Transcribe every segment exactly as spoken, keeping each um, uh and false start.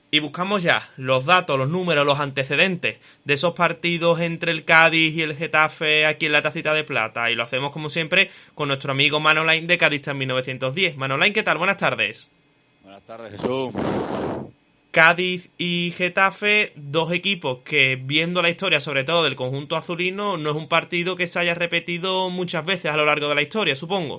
Y buscamos ya los datos, los números, los antecedentes de esos partidos entre el Cádiz y el Getafe aquí en la Tacita de Plata. Y lo hacemos como siempre con nuestro amigo Manolain de Cádiz en mil novecientos diez. Manolain, ¿qué tal? Buenas tardes. Buenas tardes, Jesús. Cádiz y Getafe, dos equipos que, viendo la historia sobre todo del conjunto azulino, no es un partido que se haya repetido muchas veces a lo largo de la historia, supongo.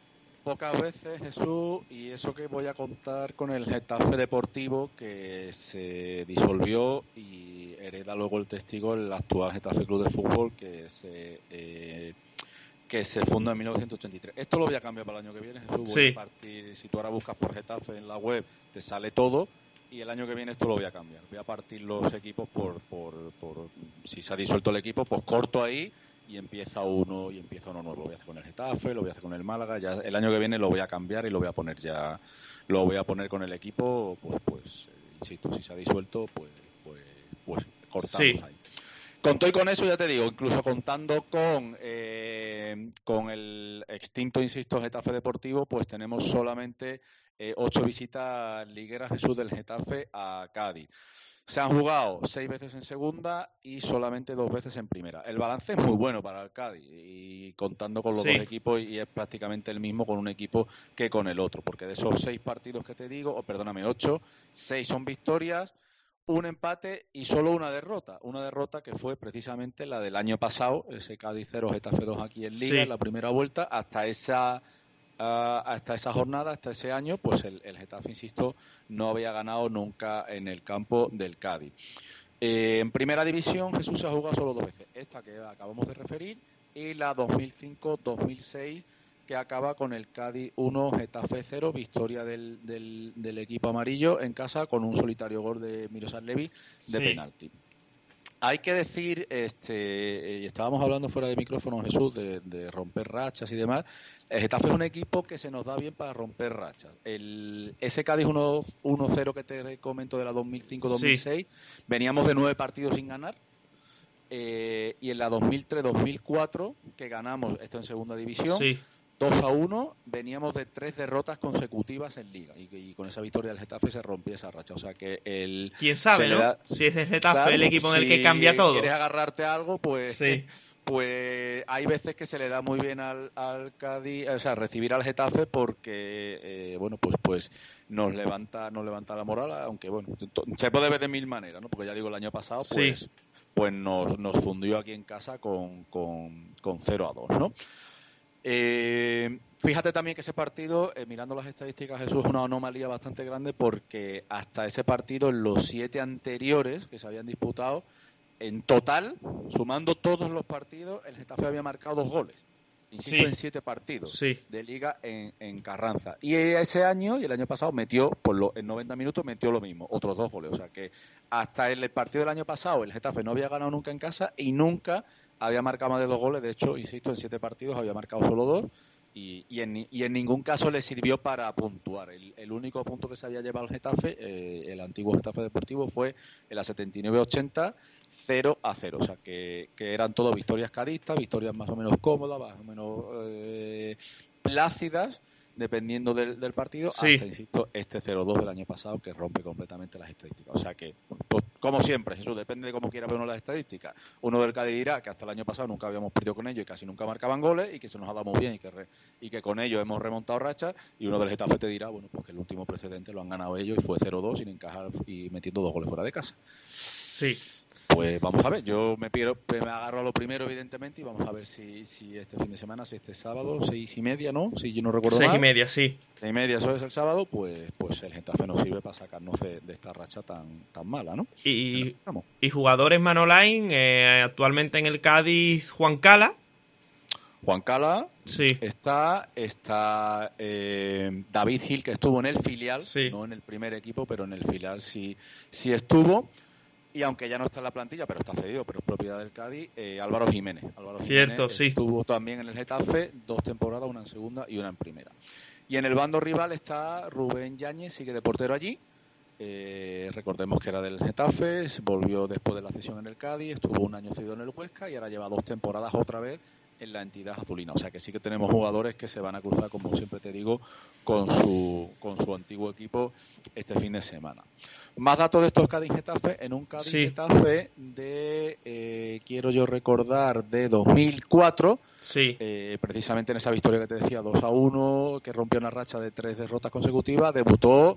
Pocas veces, Jesús, y eso que voy a contar con el Getafe Deportivo, que se disolvió y hereda luego el testigo el actual Getafe Club de Fútbol, que se eh, que se funda en mil novecientos ochenta y tres. Esto lo voy a cambiar para el año que viene, Jesús. Voy Sí. a partir, si tú ahora buscas por Getafe en la web, te sale todo. Y el año que viene esto lo voy a cambiar. Voy a partir los equipos por, por, por si se ha disuelto el equipo, pues corto ahí y empieza uno y empieza uno nuevo. Lo voy a hacer con el Getafe, lo voy a hacer con el Málaga. Ya el año que viene lo voy a cambiar y lo voy a poner ya, lo voy a poner con el equipo, pues, pues, eh, insisto, si se ha disuelto, pues, pues, pues cortamos Sí. ahí. Con todo y con eso, ya te digo, incluso contando con eh, con el extinto, insisto, Getafe Deportivo, pues tenemos solamente eh, ocho visitas ligueras, Jesús, del Getafe a Cádiz. Se han jugado seis veces en segunda y solamente dos veces en primera. El balance es muy bueno para el Cádiz, y contando con los Sí. dos equipos, y es prácticamente el mismo con un equipo que con el otro, porque de esos seis partidos que te digo, o perdóname, ocho, seis son victorias, un empate y solo una derrota. Una derrota que fue precisamente la del año pasado, ese Cádiz cero, Getafe dos aquí en Liga, Sí. en la primera vuelta. Hasta esa uh, hasta esa jornada, hasta ese año, pues el, el Getafe, insisto, no había ganado nunca en el campo del Cádiz. Eh, en primera división, Jesús se ha jugado solo dos veces. Esta que acabamos de referir y la dos mil cinco dos mil seis, que acaba con el Cádiz uno, Getafe cero, victoria del, del, del equipo amarillo en casa con un solitario gol de Miroslav Levi de Sí. penalti. Hay que decir, este, y estábamos hablando fuera de micrófono, Jesús, de, de romper rachas y demás. El Getafe es un equipo que se nos da bien para romper rachas. El, ese Cádiz uno cero que te comento de la dos mil cinco dos mil seis, sí, veníamos de nueve partidos sin ganar. Eh, y en la dos mil tres dos mil cuatro, que ganamos esto en segunda división, Sí. dos a uno, veníamos de tres derrotas consecutivas en Liga, y, y con esa victoria del Getafe se rompía esa racha. O sea que el quién sabe, ¿no? da, si es el Getafe, claro, el equipo en el si que cambia todo. quieres agarrarte a algo, pues Sí. pues hay veces que se le da muy bien al, al Cádiz, o sea, recibir al Getafe, porque eh, bueno, pues pues nos levanta nos levanta la moral, aunque bueno, se puede ver de mil maneras, ¿no? Porque ya digo, el año pasado pues Sí. pues nos, nos fundió aquí en casa con, con, con cero a dos, ¿no? Eh, fíjate también que ese partido, eh, mirando las estadísticas, Jesús, es una anomalía bastante grande, porque hasta ese partido, en los siete anteriores que se habían disputado, en total, sumando todos los partidos, el Getafe había marcado dos goles. Insisto, Sí. en siete partidos Sí. de Liga en, en Carranza. Y ese año y el año pasado metió, por lo, en noventa minutos, metió lo mismo, otros dos goles. O sea que hasta el partido del año pasado el Getafe no había ganado nunca en casa y nunca había marcado más de dos goles. De hecho, insisto, en siete partidos había marcado solo dos. Y, y, en, y en ningún caso le sirvió para puntuar. El, el único punto que se había llevado el Getafe, eh, el antiguo Getafe Deportivo, fue en la setenta y nueve ochenta, cero a cero. O sea, que, que eran todo victorias cadistas, victorias más o menos cómodas, más o menos eh, plácidas, dependiendo del, del partido, Sí. hasta, insisto, este cero dos del año pasado, que rompe completamente las estadísticas. O sea que, pues, como siempre, Jesús, depende de cómo quiera ver uno las estadísticas. Uno del Cádiz dirá que hasta el año pasado nunca habíamos perdido con ellos y casi nunca marcaban goles, y que se nos ha dado muy bien, y que, re, y que con ellos hemos remontado rachas. Y uno del Getafe te dirá, bueno, pues que el último precedente lo han ganado ellos y fue cero dos sin encajar y metiendo dos goles fuera de casa. Sí. Pues vamos a ver, yo me, pido, me agarro a lo primero, evidentemente, y vamos a ver si, si este fin de semana, si este sábado, seis y media, ¿no? Si yo no recuerdo Seis mal. y media, sí. Seis y media, eso es el sábado, pues pues el Getafe nos sirve para sacarnos de, de esta racha tan tan mala, ¿no? Y, y jugadores Manolain, eh, actualmente en el Cádiz, Juan Cala. Juan Cala, sí. está, está eh, David Gil, que estuvo en el filial, sí. no en el primer equipo, pero en el filial sí, sí estuvo. Y aunque ya no está en la plantilla, pero está cedido, pero es propiedad del Cádiz, eh, Álvaro Jiménez. Álvaro Cierto, Jiménez sí. estuvo también en el Getafe dos temporadas, una en segunda y una en primera. Y en el bando rival está Rubén Yáñez, sigue de portero allí. Eh, recordemos que era del Getafe, volvió después de la cesión en el Cádiz, estuvo un año cedido en el Huesca y ahora lleva dos temporadas otra vez en la entidad azulina. O sea que sí que tenemos jugadores que se van a cruzar, como siempre te digo, con su con su antiguo equipo este fin de semana. Más datos de estos Cádiz-Getafe, en un Cádiz-Getafe sí. de, eh, quiero yo recordar, de dos mil cuatro, sí. eh, precisamente en esa victoria que te decía, dos a uno, que rompió una racha de tres derrotas consecutivas, debutó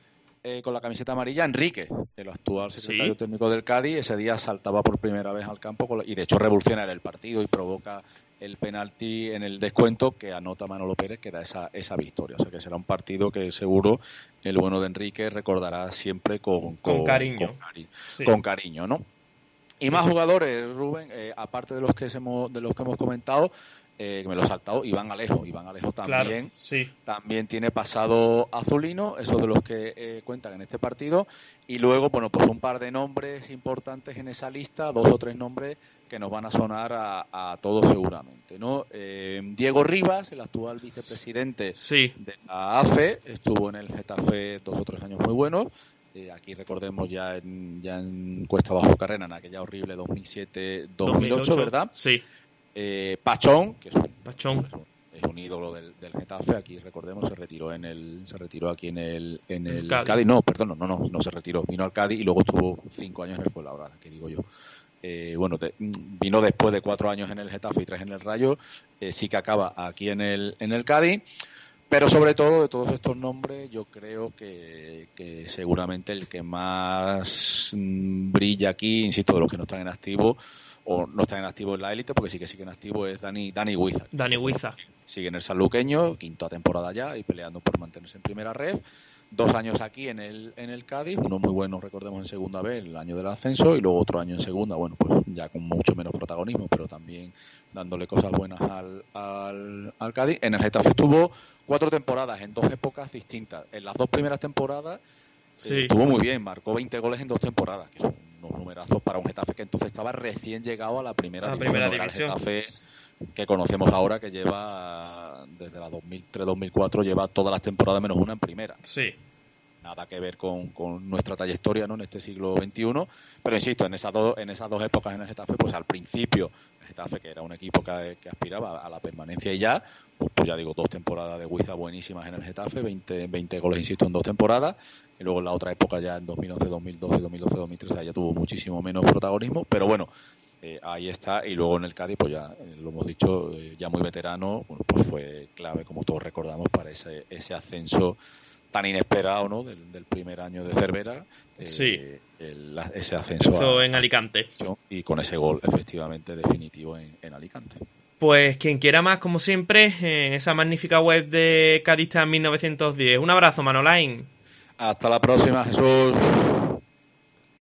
eh, con la camiseta amarilla Enrique, el actual secretario sí. técnico del Cádiz. Ese día saltaba por primera vez al campo con la, y de hecho revoluciona el partido y provoca el penalti en el descuento que anota Manolo Pérez, que da esa, esa victoria. O sea que será un partido que seguro el bueno de Enrique recordará siempre con, con, con cariño. Con, cari- sí. con cariño, ¿no? Y sí. más jugadores, Rubén, eh, aparte de los que hemos, de los que hemos comentado, eh, que me lo he saltado, Iván Alejo. Iván Alejo también, claro, sí. también tiene pasado azulino, esos de los que eh, cuentan en este partido. Y luego, bueno, pues un par de nombres importantes en esa lista, dos o tres nombres que nos van a sonar a, a todos seguramente, ¿no? Eh, Diego Rivas, el actual vicepresidente sí. de la A F E, estuvo en el Getafe dos o tres años muy buenos. Eh, aquí recordemos ya en, ya en Cuesta Bajo Carrera, en aquella horrible dos mil siete dos mil ocho, ¿verdad? Sí. Eh, Pachón, que es un, Pachón. Es un, es un ídolo del, del Getafe, aquí recordemos, se retiró en el se retiró aquí en el en el, el Cádiz. Cádiz. No, perdón, no, no, no se retiró, vino al Cádiz y luego estuvo cinco años en el Fuenlabrada, que digo yo. Eh, bueno, te, vino después de cuatro años en el Getafe y tres en el Rayo, eh, sí que acaba aquí en el en el Cádiz. Pero sobre todo, de todos estos nombres, yo creo que, que seguramente el que más mmm, brilla aquí, insisto, de los que no están en activo, o no están en activo en la élite, porque sí que sigue en activo, es Dani Dani Huiza. Dani Huiza. Sigue en el sanluqueño, quinta temporada ya, y peleando por mantenerse en primera red. Dos años aquí en el en el Cádiz, uno muy bueno, recordemos, en segunda B, el año del ascenso, y luego otro año en segunda, bueno, pues ya con mucho menos protagonismo, pero también dándole cosas buenas al, al, al Cádiz. En el Getafe estuvo cuatro temporadas, en dos épocas distintas. En las dos primeras temporadas sí. eh, estuvo muy bien, marcó veinte goles en dos temporadas, que son unos numerazos para un Getafe que entonces estaba recién llegado a la primera la división. Primera no división. El Getafe que conocemos ahora, que lleva desde la dos mil tres dos mil cuatro, lleva todas las temporadas menos una en primera. Sí. Nada que ver con, con nuestra trayectoria, ¿no?, en este siglo veintiuno, pero insisto, en esas dos en esas dos épocas en el Getafe, pues al principio el Getafe, que era un equipo que, que aspiraba a la permanencia, y ya pues, pues ya digo, dos temporadas de Huiza buenísimas en el Getafe, veinte, veinte goles, insisto, en dos temporadas, y luego en la otra época ya en dos mil once, dos mil doce, dos mil doce, dos mil trece ya tuvo muchísimo menos protagonismo, pero bueno, eh, ahí está. Y luego en el Cádiz, pues ya eh, lo hemos dicho, eh, ya muy veterano, bueno, pues fue clave, como todos recordamos, para ese, ese ascenso tan inesperado, ¿no?, del, del primer año de Cervera. Eh, sí. El, ese ascenso a, en Alicante. Y con ese gol, efectivamente, definitivo en, en Alicante. Pues quien quiera más, como siempre, en esa magnífica web de Cadista mil novecientos diez. Un abrazo, Manolain. Hasta la próxima, Jesús.